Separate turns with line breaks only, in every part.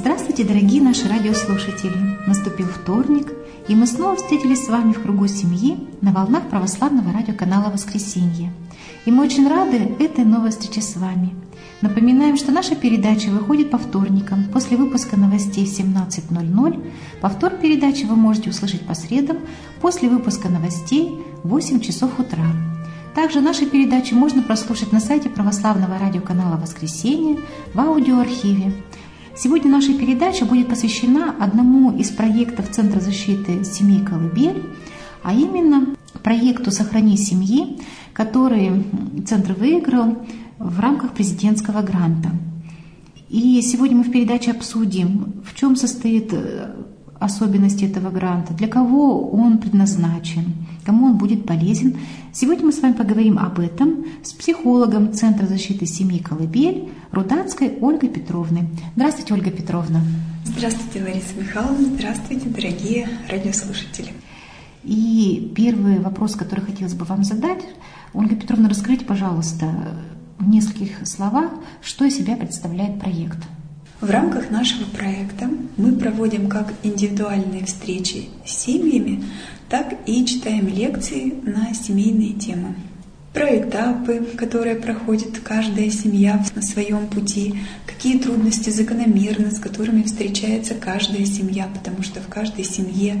Здравствуйте, дорогие наши радиослушатели! Наступил вторник, и мы снова встретились с вами в кругу семьи на волнах православного радиоканала «Воскресенье». И мы очень рады этой новой встрече с вами. Напоминаем, что наша передача выходит по вторникам после выпуска новостей в 17:00. Повтор передачи вы можете услышать по средам после выпуска новостей в 8 часов утра. Также наши передачи можно прослушать на сайте православного радиоканала «Воскресенье» в аудиоархиве. Сегодня наша передача будет посвящена одному из проектов Центра защиты семьи «Колыбель», а именно проекту «Сохрани семьи», который Центр выиграл в рамках президентского гранта. И сегодня мы в передаче обсудим, в чем состоит особенности этого гранта, для кого он предназначен, кому он будет полезен. Сегодня мы с вами поговорим об этом с психологом Центра защиты семьи «Колыбель» Рудацкой Ольгой Петровной. Здравствуйте, Ольга Петровна.
Здравствуйте, Лариса Михайловна. Здравствуйте, дорогие радиослушатели.
И первый вопрос, который хотелось бы вам задать. Ольга Петровна, расскажите, пожалуйста, в нескольких словах, что из себя представляет проект.
В рамках нашего проекта мы проводим как индивидуальные встречи с семьями, так и читаем лекции на семейные темы. Про этапы, которые проходит каждая семья на своем пути, какие трудности закономерны, с которыми встречается каждая семья, потому что в каждой семье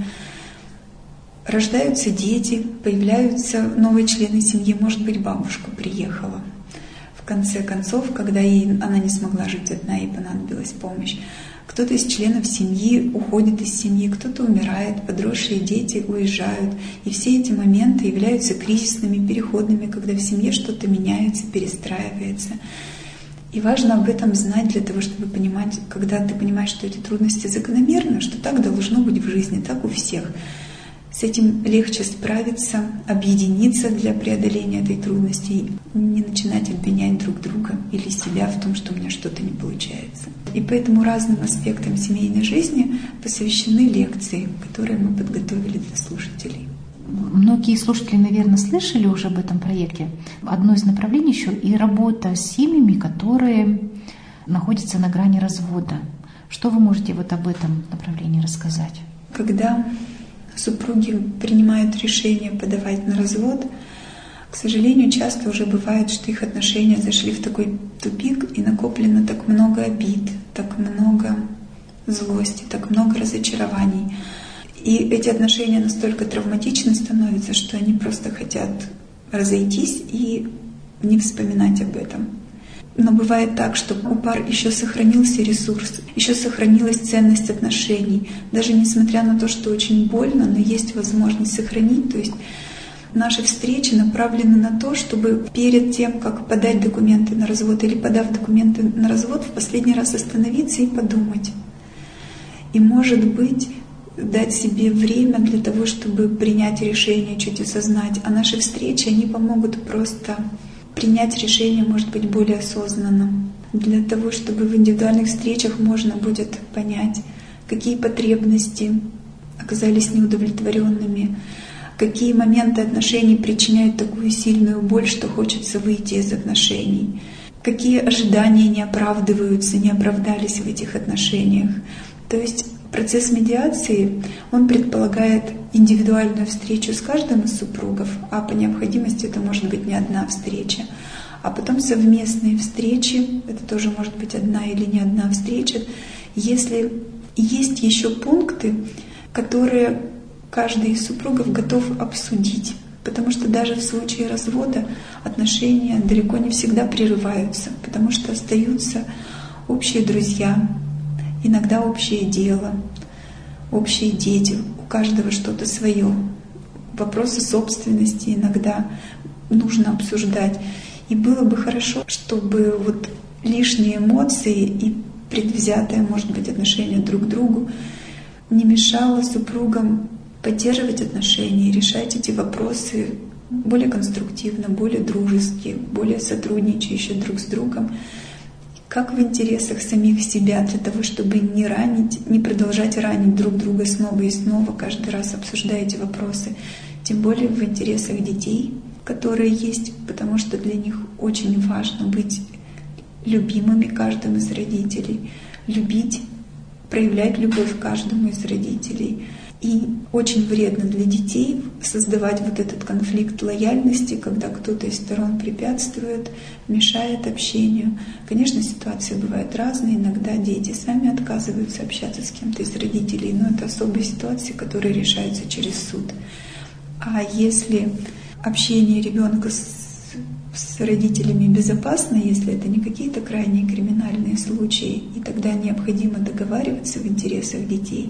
рождаются дети, появляются новые члены семьи, может быть, бабушка приехала. В конце концов, когда она не смогла жить одна, ей понадобилась помощь. Кто-то из членов семьи уходит из семьи, кто-то умирает, подросшие дети уезжают. И все эти моменты являются кризисными, переходными, когда в семье что-то меняется, перестраивается. И важно об этом знать для того, чтобы понимать, когда ты понимаешь, что эти трудности закономерны, что так должно быть в жизни, так у всех. С этим легче справиться, объединиться для преодоления этой трудности, не начинать обвинять друг друга или себя в том, что у меня что-то не получается. И поэтому разным аспектам семейной жизни посвящены лекции, которые мы подготовили для слушателей.
Многие слушатели, наверное, слышали уже об этом проекте. Одно из направлений еще и работа с семьями, которые находятся на грани развода. Что вы можете вот об этом направлении рассказать?
Когда супруги принимают решение подавать на развод, к сожалению, часто уже бывает, что их отношения зашли в такой тупик, и накоплено так много обид, так много злости, так много разочарований. И эти отношения настолько травматичны становятся, что они просто хотят разойтись и не вспоминать об этом. Но бывает так, что у пар еще сохранился ресурс, еще сохранилась ценность отношений. Даже несмотря на то, что очень больно, но есть возможность сохранить. То есть наши встречи направлены на то, чтобы перед тем, как подать документы на развод или подав документы на развод, в последний раз остановиться и подумать. И, может быть, дать себе время для того, чтобы принять решение, чуть осознать. А наши встречи, они помогут просто принять решение, может быть, более осознанно. Для того, чтобы в индивидуальных встречах можно будет понять, какие потребности оказались неудовлетворенными, какие моменты отношений причиняют такую сильную боль, что хочется выйти из отношений, какие ожидания не оправдываются, не оправдались в этих отношениях. То есть процесс медиации, он предполагает индивидуальную встречу с каждым из супругов, а по необходимости это может быть не одна встреча, а потом совместные встречи, это тоже может быть одна или не одна встреча, если есть еще пункты, которые каждый из супругов готов обсудить. Потому что даже в случае развода отношения далеко не всегда прерываются, потому что остаются общие друзья, иногда общее дело, общие дети, у каждого что-то свое. Вопросы собственности иногда нужно обсуждать. И было бы хорошо, чтобы вот лишние эмоции и предвзятое, может быть, отношение друг к другу не мешало супругам поддерживать отношения, решать эти вопросы более конструктивно, более дружески, более сотрудничающе друг с другом. Как в интересах самих себя, для того, чтобы не ранить, не продолжать ранить друг друга снова и снова, каждый раз обсуждая эти вопросы. Тем более в интересах детей, которые есть, потому что для них очень важно быть любимыми каждым из родителей, любить проявлять любовь к каждому из родителей. И очень вредно для детей создавать вот этот конфликт лояльности, когда кто-то из сторон препятствует, мешает общению. Конечно, ситуации бывают разные. Иногда дети сами отказываются общаться с кем-то из родителей, но это особые ситуации, которые решаются через суд. А если общение ребенка с родителями безопасно, если это не какие-то крайние криминальные случаи, и тогда необходимо договариваться в интересах детей,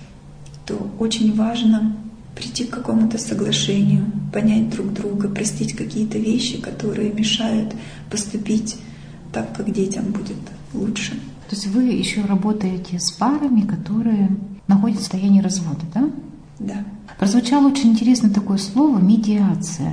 то очень важно прийти к какому-то соглашению, понять друг друга, простить какие-то вещи, которые мешают поступить так, как детям будет лучше.
То есть вы еще работаете с парами, которые находятся в состоянии развода, да?
Да.
Прозвучало очень интересно такое слово «медиация».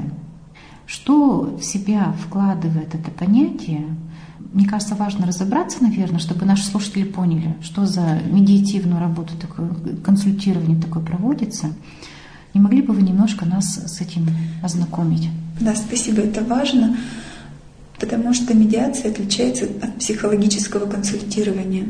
Что в себя вкладывает это понятие? Мне кажется, важно разобраться, наверное, чтобы наши слушатели поняли, что за медиативную работу, такое консультирование такое проводится. Не могли бы вы немножко нас с этим ознакомить?
Да, спасибо, это важно, потому что медиация отличается от психологического консультирования.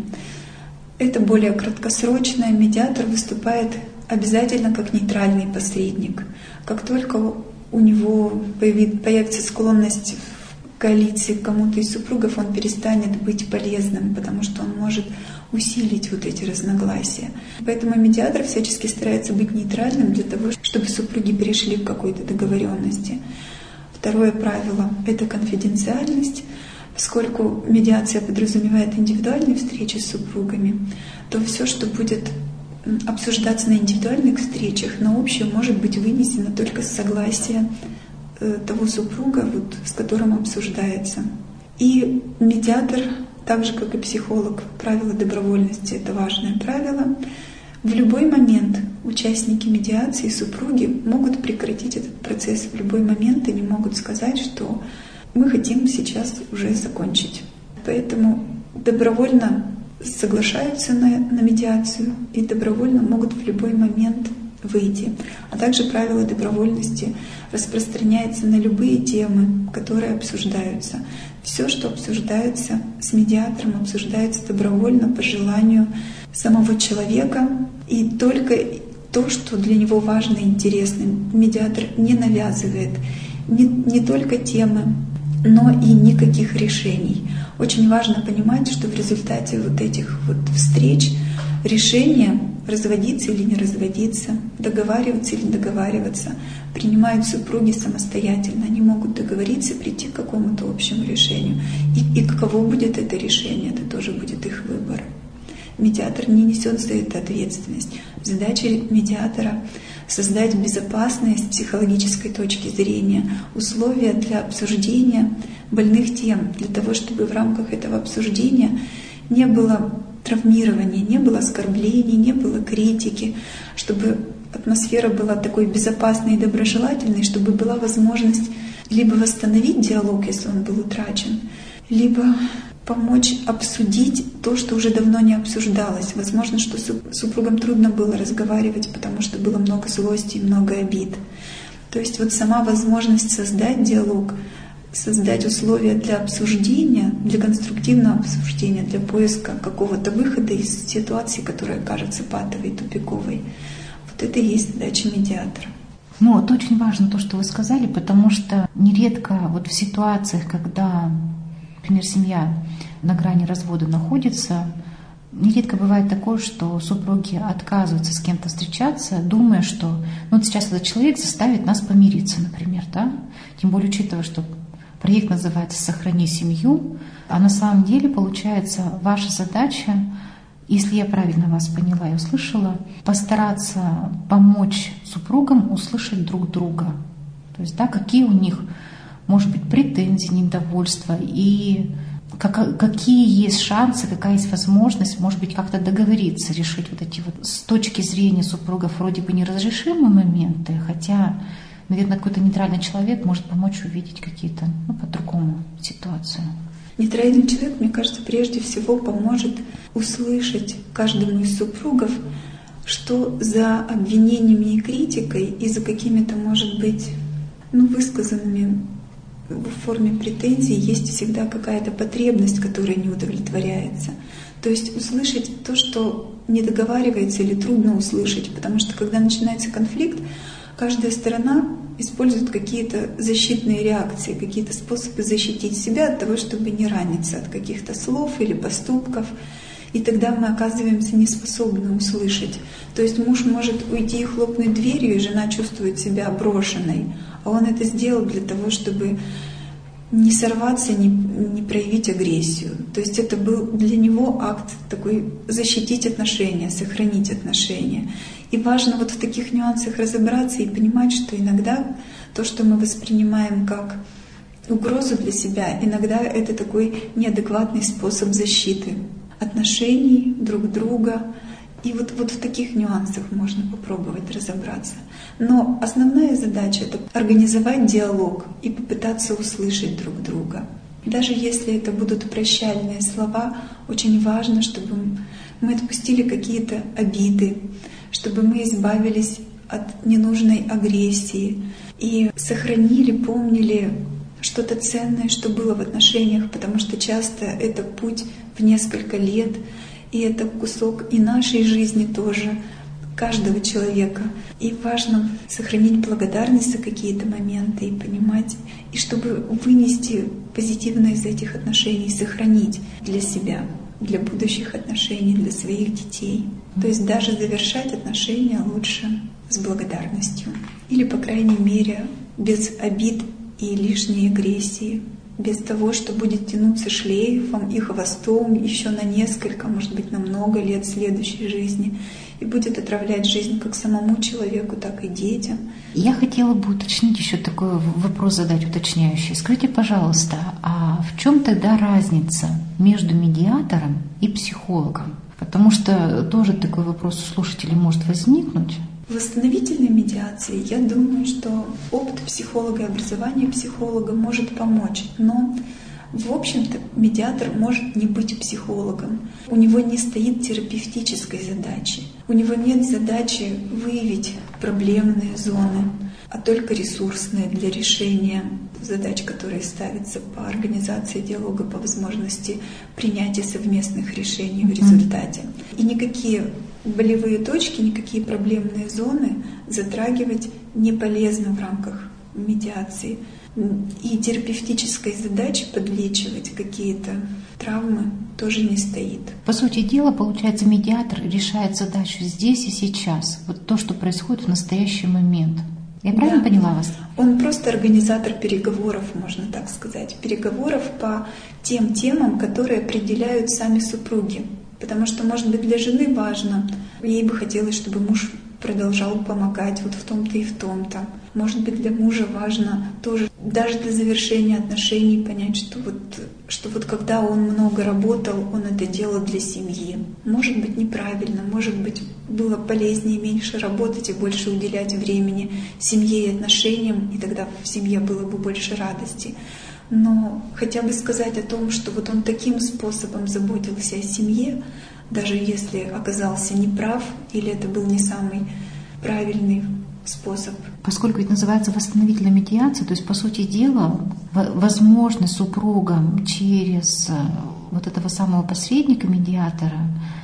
Это более краткосрочное. Медиатор выступает обязательно как нейтральный посредник. Как только у него появится склонность в коалиции к кому-то из супругов, он перестанет быть полезным, потому что он может усилить вот эти разногласия. Поэтому медиатор всячески старается быть нейтральным для того, чтобы супруги перешли к какой-то договоренности. Второе правило — это конфиденциальность. Поскольку медиация подразумевает индивидуальные встречи с супругами, то все, что будет обсуждаться на индивидуальных встречах, на общее может быть вынесено только с согласия того супруга, с которым обсуждается. И медиатор, так же как и психолог, правило добровольности — это важное правило. В любой момент участники медиации, супруги, могут прекратить этот процесс. В любой момент они могут сказать, что мы хотим сейчас уже закончить. Поэтому добровольно соглашаются на медиацию и добровольно могут в любой момент выйти. А также правило добровольности распространяется на любые темы, которые обсуждаются. Все, что обсуждается с медиатором, обсуждается добровольно по желанию самого человека. И только то, что для него важно и интересно, медиатор не навязывает. Не только темы, но и никаких решений. Очень важно понимать, что в результате вот этих встреч решение разводиться или не разводиться, договариваться или не договариваться принимают супруги самостоятельно. Они могут договориться, прийти к какому-то общему решению. И каково будет это решение, это тоже будет их выбор. Медиатор не несет за это ответственность. Задача медиатора — создать безопасные с психологической точки зрения условия для обсуждения больных тем, для того, чтобы в рамках этого обсуждения не было травмирования, не было оскорблений, не было критики, чтобы атмосфера была такой безопасной и доброжелательной, чтобы была возможность либо восстановить диалог, если он был утрачен, либо помочь обсудить то, что уже давно не обсуждалось. Возможно, что супругам трудно было разговаривать, потому что было много злости и много обид. То есть сама возможность создать диалог, создать условия для обсуждения, для конструктивного обсуждения, для поиска какого-то выхода из ситуации, которая кажется патовой, тупиковой. Это и есть задача медиатора.
Это очень важно то, что вы сказали, потому что нередко в ситуациях, когда, например, семья на грани развода находится, нередко бывает такое, что супруги отказываются с кем-то встречаться, думая, что сейчас этот человек заставит нас помириться, например, да? Тем более учитывая, что проект называется «Сохрани семью», а на самом деле, получается, ваша задача, если я правильно вас поняла и услышала, постараться помочь супругам услышать друг друга. То есть, какие у них, может быть, претензии, недовольства и какие есть шансы, какая есть возможность, может быть, как-то договориться, решить эти с точки зрения супругов вроде бы неразрешимые моменты, хотя, наверное, какой-то нейтральный человек может помочь увидеть какие-то, по-другому ситуацию.
Нейтральный человек, мне кажется, прежде всего поможет услышать каждому из супругов, что за обвинениями и критикой и за какими-то, может быть, высказанными в форме претензий есть всегда какая-то потребность, которая не удовлетворяется. То есть услышать то, что не договаривается или трудно услышать, потому что когда начинается конфликт, каждая сторона использует какие-то защитные реакции, какие-то способы защитить себя от того, чтобы не раниться от каких-то слов или поступков. И тогда мы оказываемся неспособны услышать. То есть муж может уйти и хлопнуть дверью, и жена чувствует себя брошенной. А он это сделал для того, чтобы не сорваться, не проявить агрессию. То есть это был для него акт такой защитить отношения, сохранить отношения. И важно вот в таких нюансах разобраться и понимать, что иногда то, что мы воспринимаем как угрозу для себя, иногда это такой неадекватный способ защиты отношений друг друга. И вот в таких нюансах можно попробовать разобраться. Но основная задача — это организовать диалог и попытаться услышать друг друга. Даже если это будут прощальные слова, очень важно, чтобы мы отпустили какие-то обиды, чтобы мы избавились от ненужной агрессии и сохранили, помнили что-то ценное, что было в отношениях, потому что часто это путь в несколько лет, и это кусок и нашей жизни тоже, каждого человека. И важно сохранить благодарность за какие-то моменты и понимать, и чтобы вынести позитивно из этих отношений, сохранить для себя, для будущих отношений, для своих детей. То есть даже завершать отношения лучше с благодарностью. Или, по крайней мере, без обид и лишней агрессии, без того, что будет тянуться шлейфом и хвостом еще на несколько, может быть, на много лет следующей жизни, и будет отравлять жизнь как самому человеку, так и детям.
Я хотела бы уточнить еще такой вопрос задать уточняющий. Скажите, пожалуйста, а в чем тогда разница между медиатором и психологом? Потому что тоже такой вопрос у слушателей может возникнуть.
В восстановительной медиации, я думаю, что опыт психолога и образование психолога может помочь. Но, в общем-то, медиатор может не быть психологом. У него не стоит терапевтической задачи. У него нет задачи выявить проблемные зоны, а только ресурсные для решения задач, которые ставятся по организации диалога, по возможности принятия совместных решений в результате. И никакие болевые точки, никакие проблемные зоны затрагивать не полезно в рамках медиации. И терапевтической задачи подлечивать какие-то травмы тоже не стоит.
По сути дела, получается, медиатор решает задачу здесь и сейчас. Вот то, что происходит в настоящий момент. Я правильно поняла вас?
Он просто организатор переговоров, можно так сказать. Переговоров по тем темам, которые определяют сами супруги. Потому что, может быть, для жены важно, ей бы хотелось, чтобы муж продолжал помогать вот в том-то и в том-то. Может быть, для мужа важно тоже, даже для завершения отношений, понять, что вот когда он много работал, он это делал для семьи. Может быть, неправильно, может быть, было полезнее меньше работать и больше уделять времени семье и отношениям, и тогда в семье было бы больше радости. Но хотя бы сказать о том, что вот он таким способом заботился о семье, даже если оказался неправ или это был не самый правильный способ.
Поскольку это называется восстановительная медиация, то есть, по сути дела, возможно супругам через вот этого самого посредника, медиатора,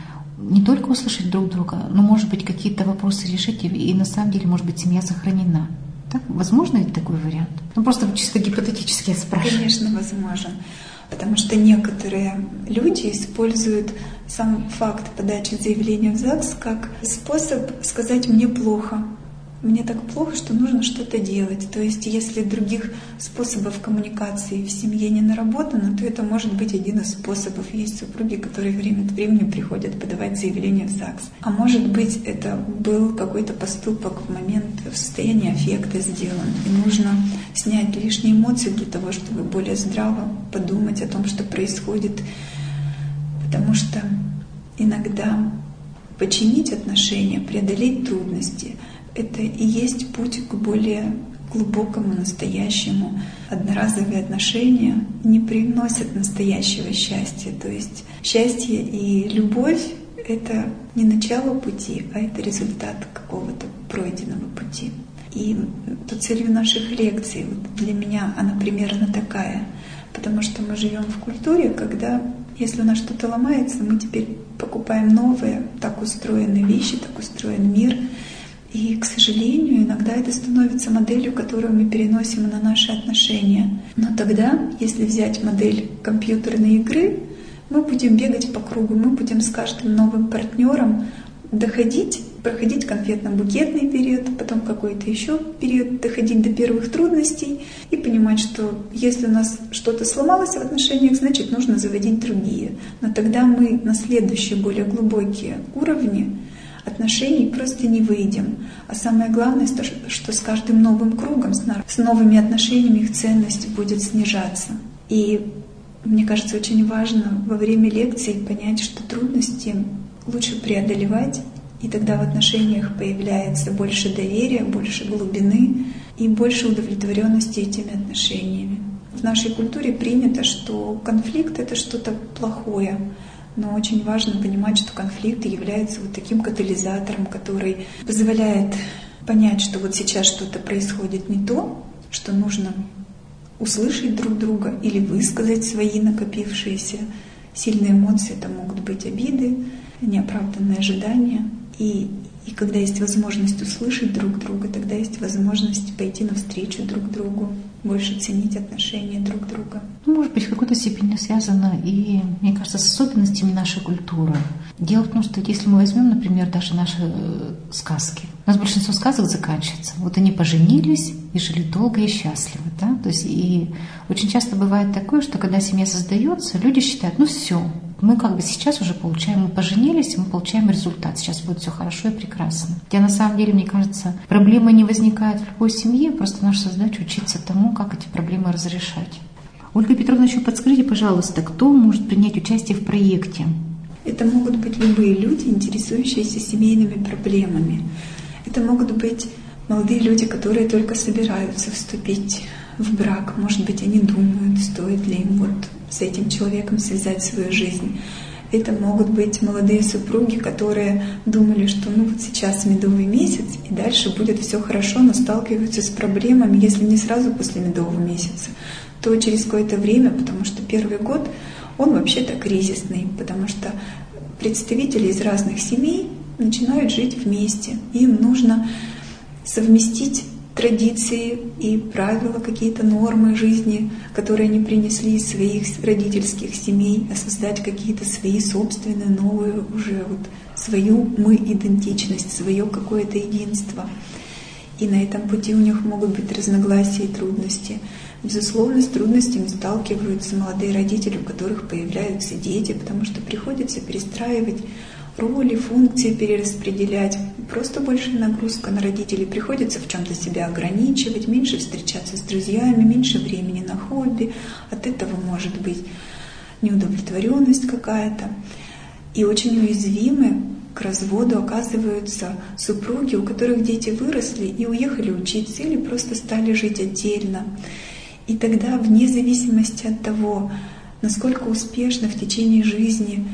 не только услышать друг друга, но, может быть, какие-то вопросы решить, и на самом деле, может быть, семья сохранена. Так? Возможно ли такой вариант? Ну, просто чисто гипотетически я спрашиваю.
Конечно, возможен. Потому что некоторые люди используют сам факт подачи заявления в ЗАГС как способ сказать «мне плохо». Мне так плохо, что нужно что-то делать. То есть, если других способов коммуникации в семье не наработано, то это может быть один из способов. Есть супруги, которые время от времени приходят подавать заявление в ЗАГС. А может быть, это был какой-то поступок в момент в состоянии аффекта сделан. И нужно снять лишние эмоции для того, чтобы более здраво подумать о том, что происходит. Потому что иногда починить отношения, преодолеть трудности — это и есть путь к более глубокому, настоящему. Одноразовые отношения не приносят настоящего счастья. То есть счастье и любовь — это не начало пути, а это результат какого-то пройденного пути. И целью наших лекций, вот для меня она примерно такая. Потому что мы живем в культуре, когда Если у нас что-то ломается, мы теперь покупаем новые, так устроены вещи, так устроен мир. И, к сожалению, иногда это становится моделью, которую мы переносим на наши отношения. Но тогда, если взять модель компьютерной игры, мы будем бегать по кругу, мы будем с каждым новым партнером проходить конфетно-букетный период, потом какой-то еще период, доходить до первых трудностей и понимать, что если у нас что-то сломалось в отношениях, значит нужно заводить другие. Но тогда мы на следующие более глубокие уровни отношений просто не выйдем. А самое главное, что с каждым новым кругом, с новыми отношениями их ценность будет снижаться. И мне кажется, очень важно во время лекций понять, что трудности лучше преодолевать, и тогда в отношениях появляется больше доверия, больше глубины и больше удовлетворенности этими отношениями. В нашей культуре принято, что конфликт — это что-то плохое, но очень важно понимать, что конфликт является вот таким катализатором, который позволяет понять, что вот сейчас что-то происходит не то, что нужно услышать друг друга или высказать свои накопившиеся сильные эмоции. Это могут быть обиды, неоправданные ожидания. И когда есть возможность услышать друг друга, тогда есть возможность пойти навстречу друг другу, больше ценить отношения друг друга.
Может быть, в какой-то степени связано и, мне кажется, с особенностями нашей культуры. Дело в том, что если мы возьмем, например, даже наши сказки, у нас большинство сказок заканчивается. Вот они поженились и жили долго и счастливо. Да? То есть, и очень часто бывает такое, что когда семья создается, люди считают, все, мы как бы сейчас уже получаем, мы поженились, мы получаем результат, сейчас будет все хорошо и прекрасно. Хотя на самом деле, мне кажется, проблемы не возникают в любой семье, просто наша задача учиться тому, как эти проблемы разрешать. Ольга Петровна, еще подскажите, пожалуйста, кто может принять участие в проекте?
Это могут быть любые люди, интересующиеся семейными проблемами. Это могут быть молодые люди, которые только собираются вступить в брак. Может быть, они думают, стоит ли им вот с этим человеком связать свою жизнь. Это могут быть молодые супруги, которые думали, что вот сейчас медовый месяц, и дальше будет все хорошо, но сталкиваются с проблемами, если не сразу после медового месяца, то через какое-то время, потому что первый год, он вообще-то кризисный, потому что представители из разных семей начинают жить вместе. Им нужно совместить традиции и правила, какие-то нормы жизни, которые они принесли из своих родительских семей, а создать какие-то свои собственные, новые уже свою мы-идентичность, свое какое-то единство. И на этом пути у них могут быть разногласия и трудности. Безусловно, с трудностями сталкиваются молодые родители, у которых появляются дети, потому что приходится перестраивать роли, функции перераспределять. Просто большая нагрузка на родителей. Приходится в чем-то себя ограничивать, меньше встречаться с друзьями, меньше времени на хобби. От этого может быть неудовлетворенность какая-то. И очень уязвимы к разводу оказываются супруги, у которых дети выросли и уехали учиться или просто стали жить отдельно. И тогда, вне зависимости от того, насколько успешно в течение жизни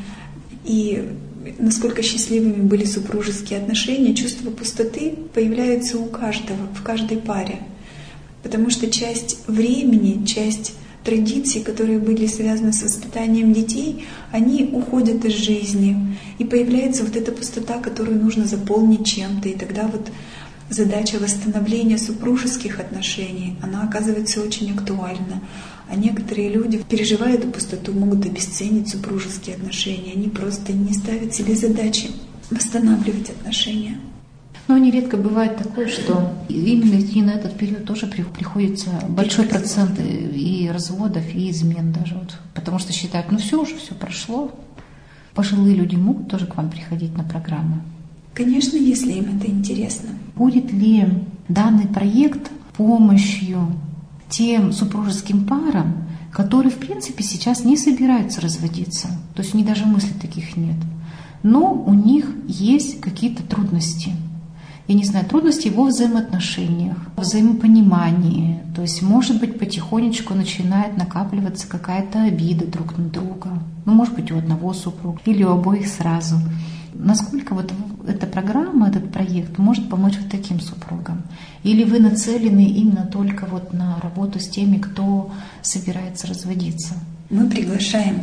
и насколько счастливыми были супружеские отношения, чувство пустоты появляется у каждого, в каждой паре. Потому что часть времени, часть традиций, которые были связаны с воспитанием детей, они уходят из жизни. И появляется вот эта пустота, которую нужно заполнить чем-то. И тогда задача восстановления супружеских отношений, она оказывается очень актуальна. А некоторые люди, переживая эту пустоту, могут обесценить супружеские отношения. Они просто не ставят себе задачи восстанавливать отношения.
Но нередко бывает такое, что именно и на этот период тоже приходится большой процент и разводов, и измен даже. Потому что считают, все прошло. Пожилые люди могут тоже к вам приходить на программы?
Конечно, если им это интересно.
Будет ли данный проект помощью тем супружеским парам, которые, в принципе, сейчас не собираются разводиться? То есть у них даже мыслей таких нет. Но у них есть какие-то трудности. Я не знаю, трудности во взаимоотношениях, взаимопонимании. То есть, может быть, потихонечку начинает накапливаться какая-то обида друг на друга. Может быть, у одного супруга или у обоих сразу. Насколько эта программа, этот проект может помочь таким супругам? Или вы нацелены именно только на работу с теми, кто собирается разводиться?
Мы приглашаем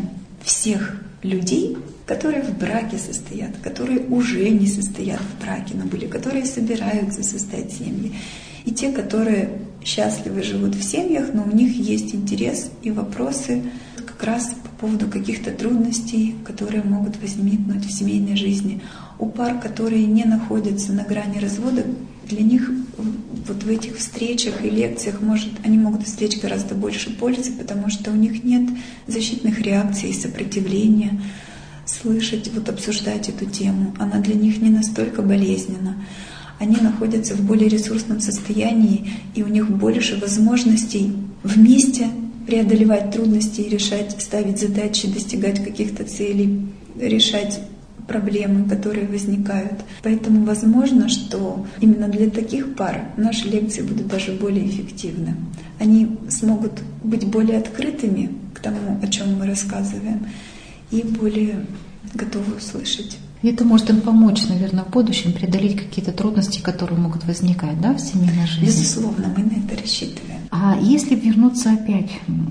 всех людей, которые в браке состоят, которые уже не состоят в браке, но были, которые собираются создать семьи. И те, которые счастливо живут в семьях, но у них есть интерес и вопросы как раз по поводу каких-то трудностей, которые могут возникнуть в семейной жизни. У пар, которые не находятся на грани развода, для них вот в этих встречах и лекциях они могут извлечь гораздо больше пользы, потому что у них нет защитных реакций и сопротивления. Слышать, обсуждать эту тему, она для них не настолько болезненна. Они находятся в более ресурсном состоянии, и у них больше возможностей вместе преодолевать трудности, решать, ставить задачи, достигать каких-то целей, решать проблемы, которые возникают. Поэтому возможно, что именно для таких пар наши лекции будут даже более эффективны. Они смогут быть более открытыми к тому, о чем мы рассказываем, и более готовы услышать.
И это может им помочь, наверное, в будущем преодолеть какие-то трудности, которые могут возникать, да, в семейной жизни?
Безусловно, мы на это рассчитываем.
А если вернуться опять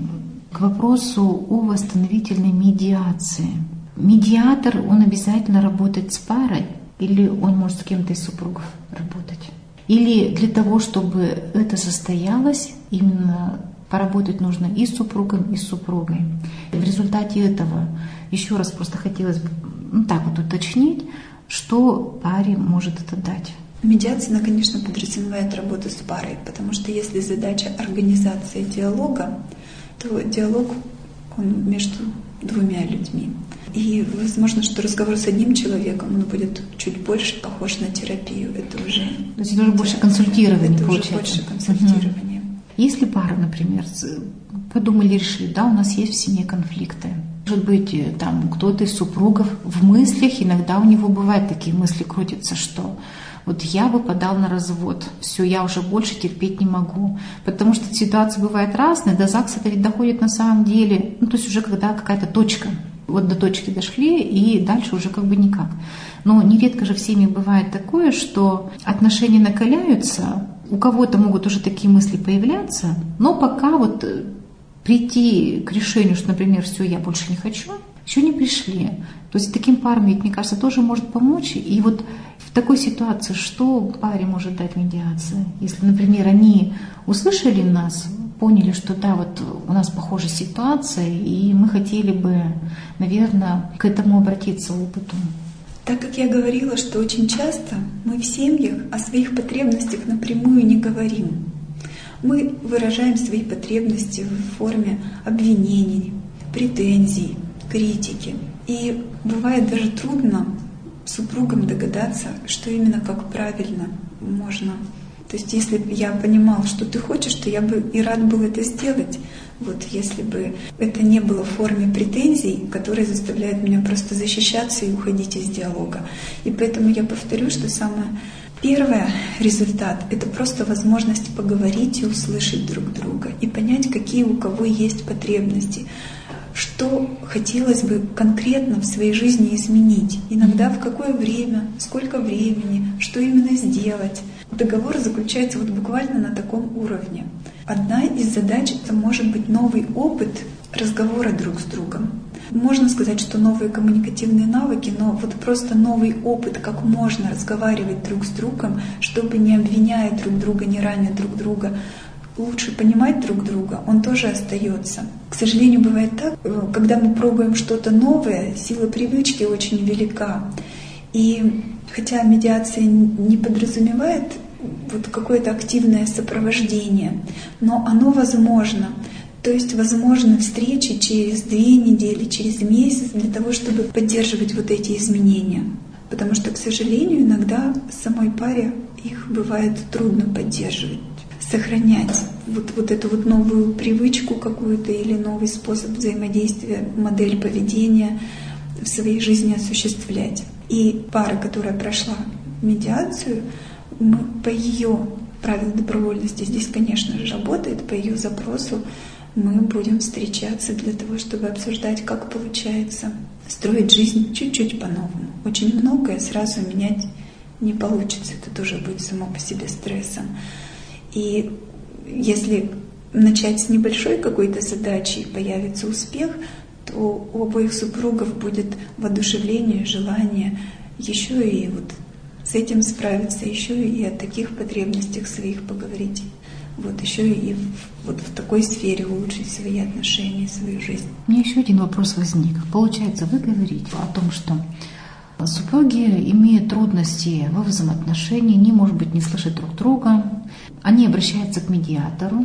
к вопросу о восстановительной медиации. Медиатор, он обязательно работает с парой, или он может с кем-то из супругов работать? Или для того, чтобы это состоялось, именно поработать нужно и с супругом, и с супругой. В результате этого еще раз просто хотелось бы уточнить, что паре может это дать.
Медиация, она, конечно, подразумевает работу с парой, потому что если задача организации диалога, то диалог, он между двумя людьми. И возможно, что разговор с одним человеком, он будет чуть больше похож на терапию. Это уже...
То есть это уже больше консультирование,
это
получается.
Уже больше консультирование.
Если пара, например, подумали, решили, да, у нас есть в семье конфликты. Может быть, там кто-то из супругов в мыслях, иногда у него бывают такие мысли, крутятся, что вот я бы подал на развод, все, я уже больше терпеть не могу. Потому что ситуации бывают разные, до ЗАГСа это ведь доходит на самом деле, то есть уже когда какая-то точка. Вот до точки дошли, и дальше уже никак. Но нередко же в семье бывает такое, что отношения накаляются, у кого-то могут уже такие мысли появляться, но пока прийти к решению, что, например, все, я больше не хочу, еще не пришли. То есть таким парам, ведь, мне кажется, тоже может помочь. И в такой ситуации что паре может дать медиация? Если, например, они услышали нас, поняли, что да, у нас похожая ситуация, и мы хотели бы, наверное, к этому обратиться опыту.
Так как я говорила, что очень часто мы в семьях о своих потребностях напрямую не говорим. Мы выражаем свои потребности в форме обвинений, претензий, критики. И бывает даже трудно супругам догадаться, что именно как правильно можно. То есть если бы я понимал, что ты хочешь, то я бы и рад был это сделать. Если бы это не было в форме претензий, которые заставляют меня просто защищаться и уходить из диалога. И поэтому я повторю, что самое первое результат — это просто возможность поговорить и услышать друг друга, и понять, какие у кого есть потребности, что хотелось бы конкретно в своей жизни изменить, иногда в какое время, сколько времени, что именно сделать. Договор заключается буквально на таком уровне. Одна из задач — это может быть новый опыт разговора друг с другом. Можно сказать, что новые коммуникативные навыки, но просто новый опыт, как можно разговаривать друг с другом, чтобы не обвиняя друг друга, не раня друг друга, лучше понимать друг друга, он тоже остается. К сожалению, бывает так, когда мы пробуем что-то новое, сила привычки очень велика. И хотя медиация не подразумевает какое-то активное сопровождение, но оно возможно. То есть возможны встречи через 2 недели, через месяц для того, чтобы поддерживать эти изменения. Потому что, к сожалению, иногда самой паре их бывает трудно поддерживать, сохранять эту новую привычку какую-то или новый способ взаимодействия, модель поведения в своей жизни осуществлять. И пара, которая прошла медиацию, мы по ее правилу добровольности здесь, конечно же, работает, по ее запросу мы будем встречаться для того, чтобы обсуждать, как получается строить жизнь чуть-чуть по-новому. Очень многое сразу менять не получится, это тоже будет само по себе стрессом. И если начать с небольшой какой-то задачи и появится успех, то у обоих супругов будет воодушевление, желание еще и вот с этим справиться, еще и о таких потребностях своих поговорить. Вот еще и вот в такой сфере улучшить свои отношения, свою жизнь.
У меня еще один вопрос возник. Получается, вы говорите о том, что супруги имеют трудности во взаимоотношении, они, может быть, не слышат друг друга, они обращаются к медиатору,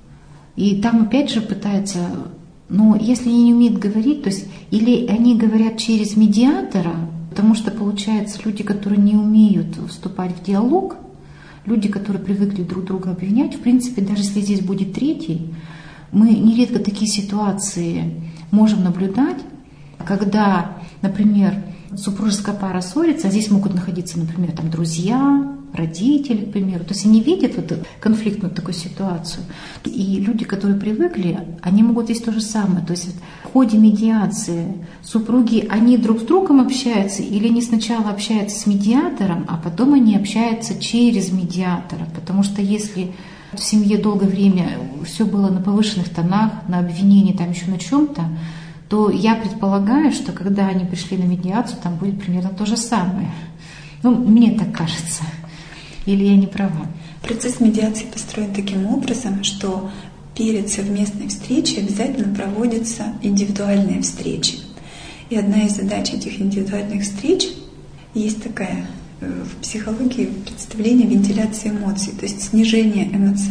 и там опять же пытаются, но если они не умеют говорить, то есть или они говорят через медиатора, потому что, получается, люди, которые не умеют вступать в диалог, люди, которые привыкли друг друга обвинять, в принципе, даже если здесь будет третий, мы нередко такие ситуации можем наблюдать, когда, например, супружеская пара ссорится, а здесь могут находиться, например, там друзья, родители, к примеру. То есть они видят вот конфликтную такую ситуацию. И люди, которые привыкли, они могут здесь то же самое. То есть вот в ходе медиации супруги, они друг с другом общаются, или они сначала общаются с медиатором, а потом они общаются через медиатора. Потому что если в семье долгое время все было на повышенных тонах, на обвинении, там еще на чем-то, то я предполагаю, что когда они пришли на медиацию, там будет примерно то же самое. Ну, мне так кажется. Или я не права?
Процесс медиации построен таким образом, что перед совместной встречей обязательно проводятся индивидуальные встречи. И одна из задач этих индивидуальных встреч есть такая в психологии представление вентиляции эмоций, то есть снижение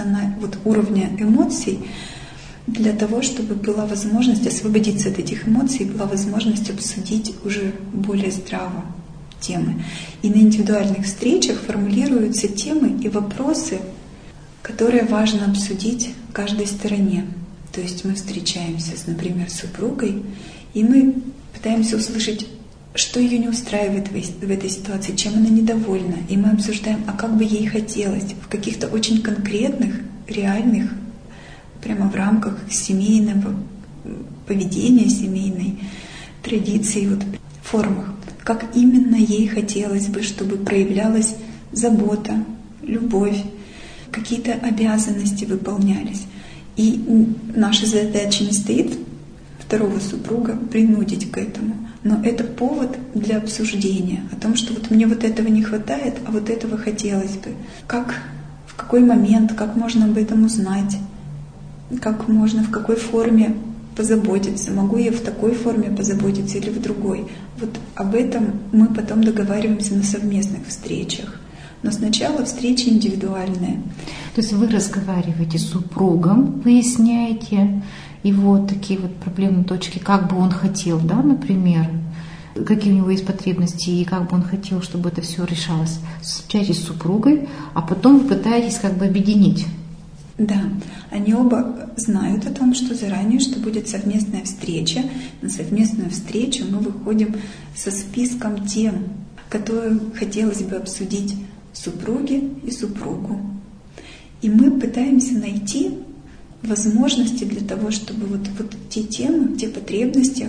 уровня эмоций для того, чтобы была возможность освободиться от этих эмоций, была возможность обсудить уже более здраво темы. И на индивидуальных встречах формулируются темы и вопросы, которые важно обсудить каждой стороне. То есть мы встречаемся, например, с супругой, и мы пытаемся услышать, что ее не устраивает в этой ситуации, чем она недовольна. И мы обсуждаем, а как бы ей хотелось в каких-то очень конкретных, реальных, прямо в рамках семейного поведения, семейной традиции, формах. Как именно ей хотелось бы, чтобы проявлялась забота, любовь, какие-то обязанности выполнялись. И наша задача не стоит второго супруга принудить к этому, но это повод для обсуждения о том, что мне этого не хватает, а этого хотелось бы. В какой момент, как можно об этом узнать, как можно, в какой форме позаботиться, могу я в такой форме позаботиться или в другой. Об этом мы потом договариваемся на совместных встречах. Но сначала встречи индивидуальные.
То есть вы разговариваете с супругом, выясняете его такие проблемные точки, как бы он хотел, да, например, какие у него есть потребности и как бы он хотел, чтобы это все решалось. Общаетесь с супругой, а потом вы пытаетесь объединить.
Да, они оба знают о том, что заранее, что будет совместная встреча. На совместную встречу мы выходим со списком тем, которые хотелось бы обсудить супруге и супругу. И мы пытаемся найти возможности для того, чтобы те темы, те потребности,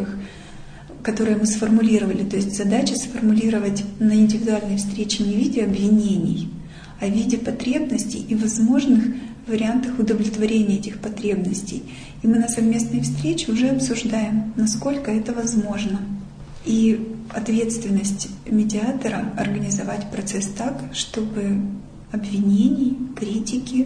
которые мы сформулировали, то есть задача сформулировать на индивидуальной встрече не в виде обвинений, а в виде потребностей и возможных вариантах удовлетворения этих потребностей. И мы на совместной встрече уже обсуждаем, насколько это возможно. И ответственность медиатора — организовать процесс так, чтобы обвинений, критики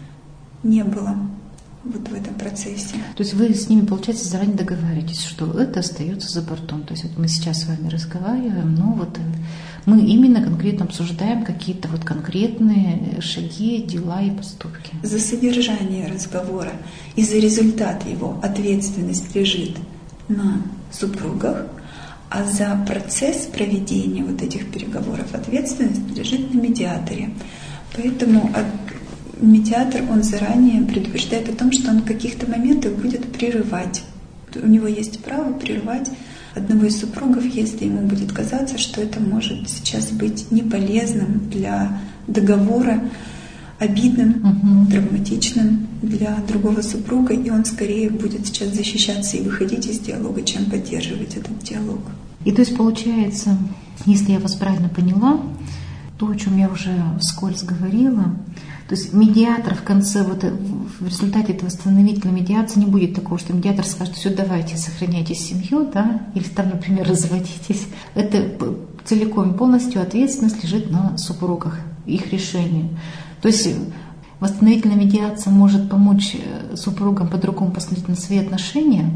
не было в этом процессе.
То есть вы с ними, получается, заранее договариваетесь, что это остается за бортом. То есть мы сейчас с вами разговариваем, но мы именно конкретно обсуждаем какие-то конкретные шаги, дела и поступки.
За содержание разговора и за результат его ответственность лежит на супругах, а за процесс проведения этих переговоров ответственность лежит на медиаторе. Поэтому медиатор, он заранее предупреждает о том, что он в каких-то моментах будет прерывать. У него есть право прерывать одного из супругов, если ему будет казаться, что это может сейчас быть неполезным для договора, обидным, травматичным для другого супруга, и он скорее будет сейчас защищаться и выходить из диалога, чем поддерживать этот диалог.
И то есть получается, если я вас правильно поняла, то, о чем я уже вскользь говорила, То есть медиатор в конце, в результате этой восстановительной медиации не будет такого, что медиатор скажет: все, давайте, сохраняйте семью, да, или там, например, разводитесь. Это целиком и полностью ответственность лежит на супругах, их решение. То есть восстановительная медиация может помочь супругам по-другому посмотреть на свои отношения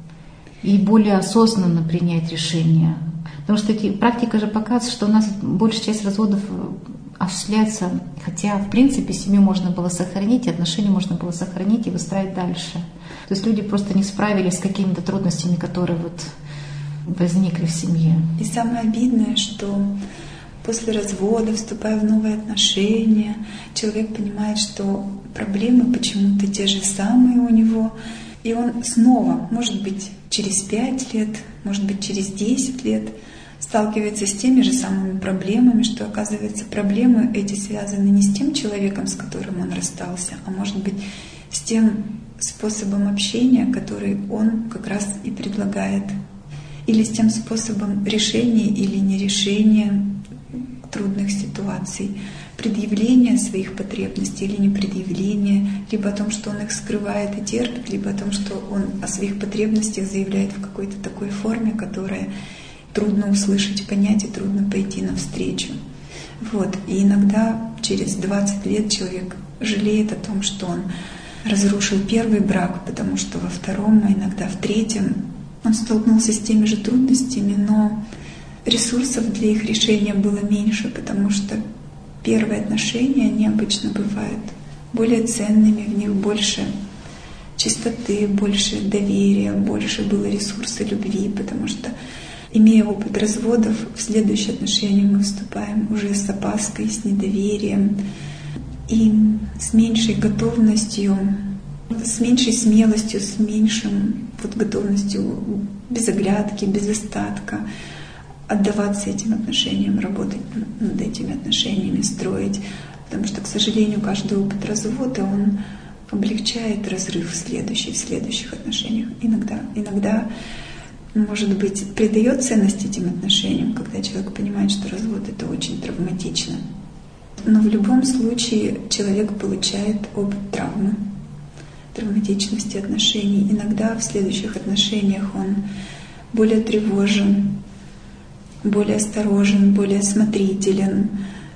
и более осознанно принять решение. Потому что практика же показывает, что у нас большая часть разводов осуществляется, хотя в принципе семью можно было сохранить, отношения можно было сохранить и выстраивать дальше. То есть люди просто не справились с какими-то трудностями, которые возникли в семье.
И самое обидное, что после развода, вступая в новые отношения, человек понимает, что проблемы почему-то те же самые у него, и он снова, может быть, через 5 лет, может быть, через 10 лет сталкивается с теми же самыми проблемами, что, оказывается, проблемы эти связаны не с тем человеком, с которым он расстался, а может быть, с тем способом общения, который он как раз и предлагает, или с тем способом решения или нерешения трудных ситуаций, предъявления своих потребностей или непредъявления, либо о том, что он их скрывает и терпит, либо о том, что он о своих потребностях заявляет в какой-то такой форме, которая трудно услышать, понять и трудно пойти навстречу. И иногда через 20 лет человек жалеет о том, что он разрушил первый брак, потому что во втором, а иногда в третьем он столкнулся с теми же трудностями, но ресурсов для их решения было меньше, потому что первые отношения, они обычно бывают более ценными, в них больше чистоты, больше доверия, больше было ресурса любви, потому что, имея опыт разводов, в следующие отношения мы вступаем уже с опаской, с недоверием и с меньшей готовностью, с меньшей смелостью, с меньшим готовностью без оглядки, без остатка отдаваться этим отношениям, работать над этими отношениями, строить. Потому что, к сожалению, каждый опыт развода, он облегчает разрыв в следующих отношениях. Иногда, может быть, придает ценность этим отношениям, когда человек понимает, что развод — это очень травматично. Но в любом случае человек получает опыт травмы, травматичности отношений. Иногда в следующих отношениях он более тревожен, более осторожен, более осмотрителен.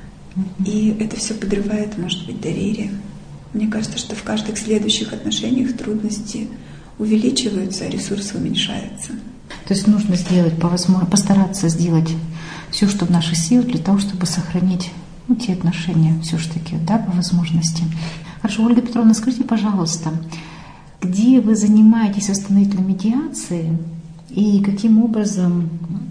И это все подрывает, может быть, доверие. Мне кажется, что в каждых следующих отношениях трудности увеличиваются, а ресурсы уменьшаются.
То есть нужно постараться сделать все, что в наших силах, для того, чтобы сохранить те отношения все-таки, по возможности. Хорошо, Ольга Петровна, скажите, пожалуйста, где вы занимаетесь восстановительной медиацией и каким образом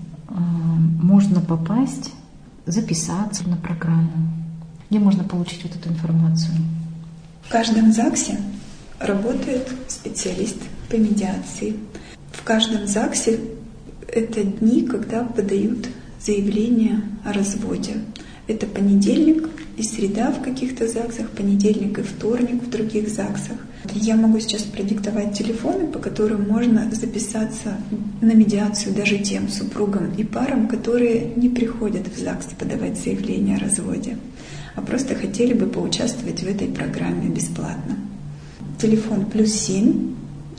можно попасть, записаться на программу? Где можно получить эту информацию?
В каждом ЗАГСе работает специалист по медиации. В каждом ЗАГСе это дни, когда подают заявление о разводе. Это понедельник и среда в каких-то ЗАГСах, понедельник и вторник в других ЗАГСах. Я могу сейчас продиктовать телефоны, по которым можно записаться на медиацию даже тем супругам и парам, которые не приходят в ЗАГС подавать заявление о разводе, а просто хотели бы поучаствовать в этой программе бесплатно. Телефон +7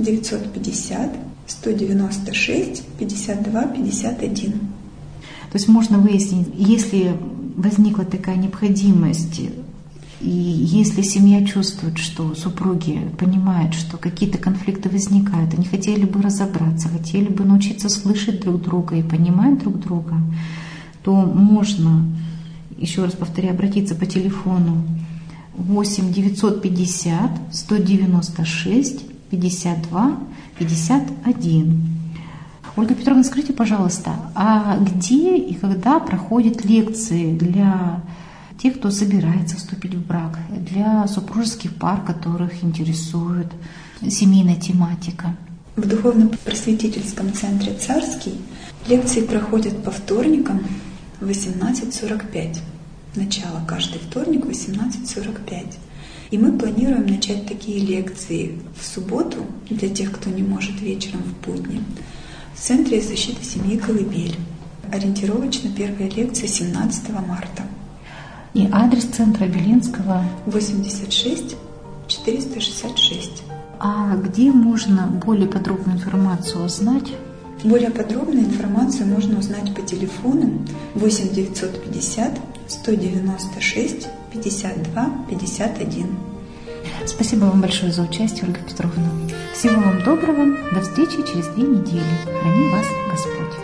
950 196 52 51.
То есть можно выяснить, если возникла такая необходимость, и если семья чувствует, что супруги понимают, что какие-то конфликты возникают, они хотели бы разобраться, хотели бы научиться слышать друг друга и понимать друг друга, то можно, еще раз повторяю, обратиться по телефону 8 950 196 52 51. Ольга Петровна, скажите, пожалуйста, а где и когда проходят лекции для тех, кто собирается вступить в брак, для супружеских пар, которых интересует семейная тематика?
В духовно-просветительском центре «Царский» лекции проходят по вторникам в 18:45. Начало каждый вторник в 18:45. И мы планируем начать такие лекции в субботу для тех, кто не может вечером в будни, в Центре защиты семьи «Колыбель». Ориентировочно первая лекция 17 марта.
И адрес центра Белинского?
86 466.
А где можно более подробную информацию узнать?
Более подробную информацию можно узнать по телефону 8 950 196 52 51.
Спасибо вам большое за участие, Ольга Петровна. Всего вам доброго. До встречи через 2 недели. Храни вас Господь.